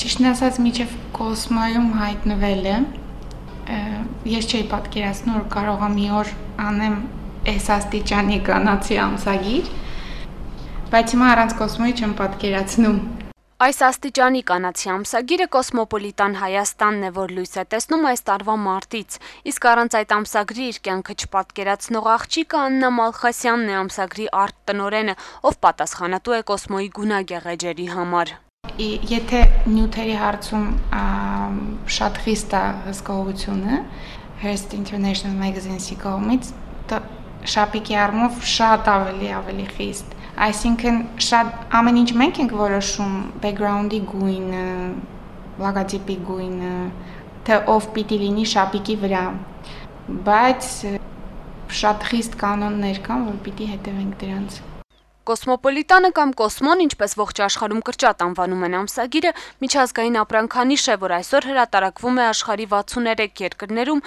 Ճիշտն ասած, միջև Կոսմոյում հայտնվելը ես չէի պատկերացնում, որ կարող եմ մի օր անեմ այս աստիճանի կանացի ամսագիր, բայց հիմա առանց Կոսմոյի չեմ պատկերացնում։ Այս աստիճանի կանացի ամսագիրը Կոսմոպոլիտան Հայաստանն է, որ լույս է տեսնում այս տարվա մարտից, իսկ առանց այդ ամսագրի իր կյանքը չպատկերացնող աղջիկը Աննա Մալխասյանն է ամսագրի արտ-տնօրենը, ով պատասխանատու է Կոսմոյի գունագեղ էջերի համար։ Եթե նյութերի հարցում շատ խիստ է հսկողությունը Hearst International Magazine-ի կողմից, շապիկի առումով շատ ավելի խիստ։ Այսինքն շատ ամեն ինչ մենք ենք որոշում, background-ի գույնը, լոգոտիպի գույնը, թե ով պիտի լինի շապիկի վրա, բայց շատ խիստ կանոններ կան, որ պիտի հետևենք դրանց։ Կոսմոպոլիտանը կամ Կոսմոն, ինչպես ողջ աշխարհում կրճատ անվանում են ամսագիրը, միջազգային ապրանքանիշ է, որ այսօր հրատարակվում է աշխարհի 63 երկրներում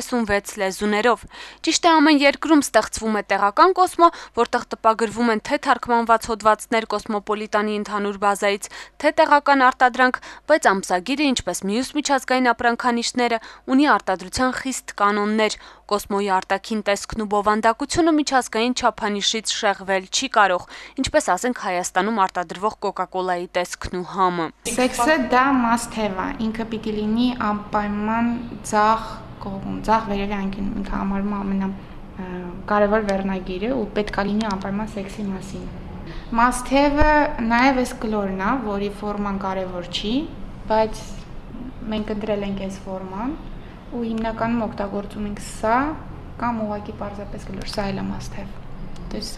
36 լեզուներով։ Ճիշտ է, ամեն երկրում ստեղծվում է տեղական Կոսմո, որտեղ տպագրվում են թե թարգմանված հոդվածներ Կոսմոպոլիտանի ընդհանուր բազայից, թե տեղական արտադրանք, բայց ամսագիրը, ինչպես մյուս միջազգային ապրանքանիշները, ունի արտադրության խիստ կանոններ։ Կոսմոյի արտաքին տեսքն ու բովանդակությունը միջազգային չափանիշից շեղվել չի կարող, ինչպես ասենք Հայաստանում արտադրվող Կոկա-կոլայի տեսքն ու համը։ Սեքսը դա must have է, ինքը պիտի լինի անպայման ձախ կողմում, ձախ վերևի ինքը համարվում ամենակարևոր վերնագիրը ու պետք է լինի անպայման սեքսի մասին։ Must have-ը նաև էս կլորն է, որի ֆորման կարևոր չի, բայց մենք ընտրել ենք այս ֆորման ու հիմնականում օգտագործում ենք սա կամ ուղղակի պարզապես կլոր, սա էլ է must have։ Դες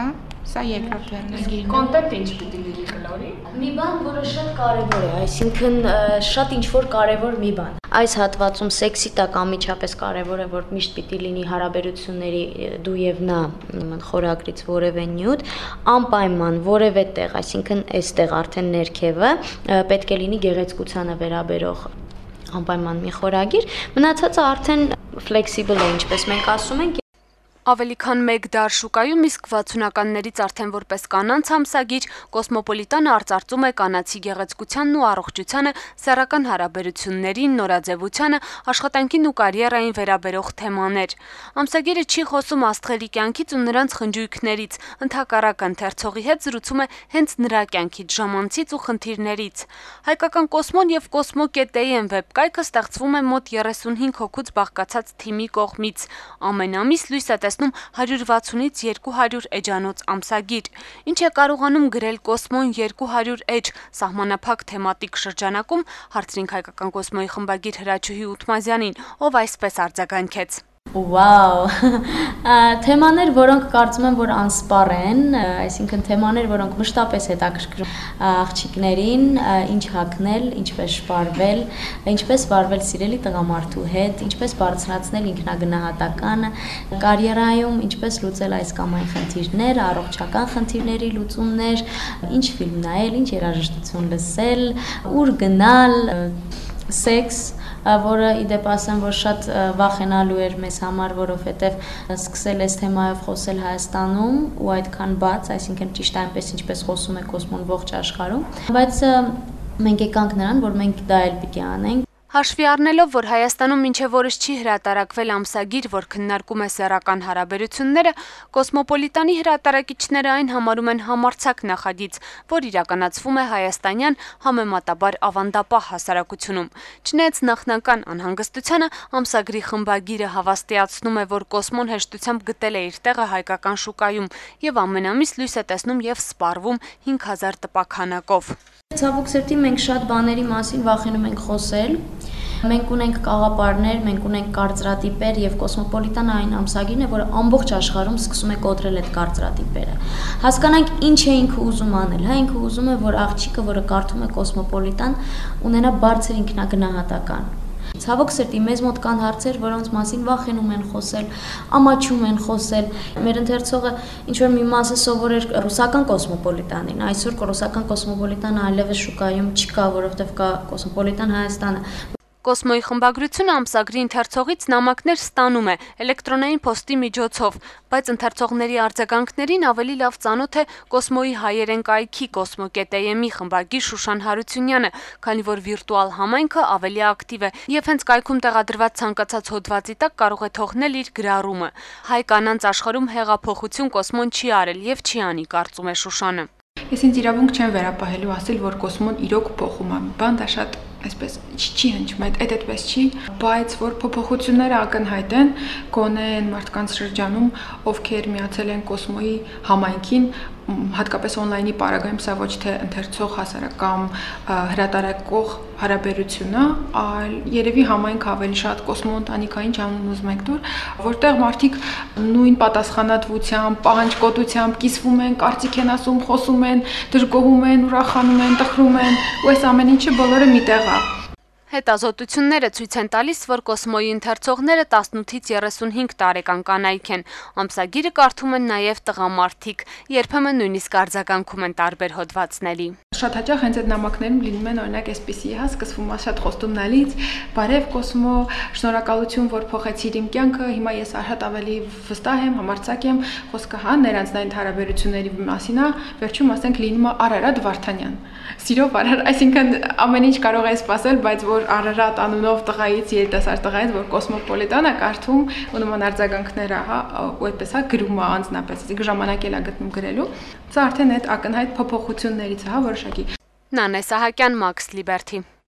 սա երկրորդ վերնագիրն է։ Կոնտենտը ինչ պիտի լինի կլորի։ Մի բան, որը շատ կարևոր է, այսինքն շատ ինչ-որ կարևոր մի բան։ Այս հատվածում սեքսի տակ անմիջապես կարևոր է, որ միշտ պիտի լինի հարաբերությունների դու եւ նա խորագրից որևէ նյութ, անպայման որևէ տեղ, այսինքն այստեղ արդեն ներքևը պետք է լինի գեղեցկությանը վերաբերող անպայման մի խորագիր, մնացածը արդեն flexible է, ինչպես մենք ասում ենք։ Ավելի քան 1 դար շուկայում, իսկ 60-ականներից արդեն որպես կանանց ամսագիր, Կոսմոպոլիտանը արծարծում է կանացի գեղեցկությանն ու առողջությանը, սեռական հարաբերություններին, նորաձևությանը, աշխատանքին ու կարիերային վերաբերող թեմաներ։ Ամսագիրը չի խոսում աստղերի կյանքից ու նրանց խնջույքներից, ընդհակառակը ընթերցողի հետ զրուցում է հենց նրա կյանքից, ժամանցից ու խնդիրներից։ Հայկական Կոսմոն եւ Կոսմո.am վեբկայքը ստեղծվում է մոտ 35 հոգուց բաղկացած թիմի կողմից։ Ամեն ամիս լույս է տեսնում 160-ից 200 էջանոց ամսագիր, ինչ է կարողանում գրել Կոսմոն 200 էջ սահմանափակ թեմատիկ շրջանակում, հարցրինք Հայկական Կոսմոյի խմբագիր Հրաչուհի Ութմազյանին, ով այսպես արձագանքեց. Վաու, թեմաներ, որոնք կարծում եմ, որ անսպառ են, այսինքն թեմաներ, որոնք մշտապես հետաքրքրում աղջիկներին, ինչ հագնել, ինչպես շպարվել, ինչպես վարվել սիրելի տղամարդու հետ, ինչպես բարձրացնել ինքնագնահատականը, կարիերայում ինչպես լուծել այս կամ այն խնդիրներ, առողջական խնդիրների լուծումներ, ինչ ֆիլմ նայել, ինչ երաժշտություն լսել, ուր գնալ, սեքս, որը իդեպ ասեմ, որ շատ վախենալու էր մեզ համար, որովհետև սկսել այս թեմայով խոսել Հայաստանում ու այդքան բաց, այսինքն ճիշտ այնպես ինչպես խոսում է Կոսմոն ողջ աշխարհում, բայց մենք եկանք նրան, որ մենք դա էլ պիտի անենք։ Հաշվի առնելով, որ Հայաստանում մինչև օրս չի հրատարակվել ամսագիր, որ քննարկում է սեռական հարաբերությունները, Կոսմոպոլիտանի հրատարակիչները այն համարում են համարձակ նախագիծ, որ իրականացվում է հայաստանյան համեմատաբար ավանդապահ հասարակությունում։ Չնայած նախնական անհանգստությանը, ամսագրի խմբագիրը հավաստիացնում է, որ Կոսմոն հեշտությամբ գտել է իր տեղը հայկական շուկայում եւ ամեն ամիս լույս է տեսնում եւ սպառվում 5000 տպաքանակով։ Ցավոք սրտի մենք շատ բաների մասին վախենում ենք խոսել։ Մենք ունենք կաղապարներ, մենք ունենք կարծրատիպեր եւ Կոսմոպոլիտանը այն ամսագիրն է, որը ամբողջ աշխարհում սկսում է կոտրել այդ կարծրատիպերը։ Հասկանանք ինչ է ինքը ուզում անել, հա ինքը ուզում է, որ աղջիկը, որը կարդում է Կոսմոպոլիտան, ունենա բարձր ինքնագնահատական։ Ցավոք սրտի մեզ մոտ կան հարցեր, որոնց մասին վախենում են խոսել, ամաչում են խոսել։ Մեր ընթերցողը ինչ-որ մի մասը սովորեր ռուսական Կոսմոպոլիտանին, այսօր ռուսական Կոսմոպոլիտանը այլևս շուկայում չկա, որովհետև կա Կոսմոպոլիտան Հայաստանը։ Կոսմոյի խմբագրությունը ամսագրի ընթերցողից նամակներ ստանում է էլեկտրոնային փոստի միջոցով, բայց ընթերցողների արձագանքներին ավելի լավ ծանոթ է Կոսմոյի հայերեն կայքի Կոսմո.am-ի խմբագիր Շուշան Հարությունյանը, քանի որ վիրտուալ համայնքը ավելի ակտիվ է եւ հենց կայքում տեղադրված ցանկացած հոդվածի տակ կարող է թողնել իր գրառումը։ Հայ կանանց աշխարհում հեղափոխություն Կոսմոն չի արել եւ չի անի, կարծում է Շուշանը։ Ես ինձ իրավունք չեմ վերապահելու ասել, որ Կոսմոն իրոք փոխում է։ Բան դա շատ այսպես չի հնչում, այդպես չի, բայց որ փոփոխությունները ակնհայտ են, գոնե այն մարդկանց շրջանում, ովքեր միացել են Կոսմոյի համայնքին, հատկապես on-line-ի պարագայում սա ոչ թե ընթերցող հասարակ կամ հրատարակող հարաբերություն է, այլ երևի համայնք ավելի շատ Կոսմո ընտանիքային ճանաչում ուզում եք դուր, որտեղ մարդիկ նույն պատասխանատվությամբ, պահանջկոտությամբ կիսվում են, կարծիք են ասում, խոսում են, դժգոհում են, ուրախանում են, տխրում են, ու այս ամեն ինչը բոլորը միտեղ է։ Հետազոտությունները ցույց են տալիս, որ Կոսմոյի ընթերցողները 18-ից 35 տարեկան կանայք են։ Ամսագիրը կարդում են նաև տղամարդիկ, երբեմն նույնիսկ արձագանքում են տարբեր հոդվածների։ Շատ հաճախ հենց այդ նամակներում լինում են օրինակ այսպիսի սկսվում է շատ խոստումնալից, բարև Կոսմո, շնորհակալություն, որ փոխեցիր իմ կյանքը, հիմա ես շատ ավելի վստահ եմ, համարձակ եմ, խոսքը ներանձնային հարաբերությունների մասին է, վերջում ասենք լինում է Արարատ Վարդանյան։ Սիրով Արար, այսինքն ամեն ինչ կարող է սпасել, բայց որ Արարատ անունով տղայից, երիտասարդ տղայից, որ Կոսմոպոլիտան է կարդում, ու նման արձագանքներ է, ու այդպես գրում է անձնապես, այսինքն ժամանակ էլ է գտնում գրելու։ Սա արդեն այդ ակնհայտ փոփոխություններից է, որոշակի։ Նանե Սահակյան, Մաքս Լիբերթի։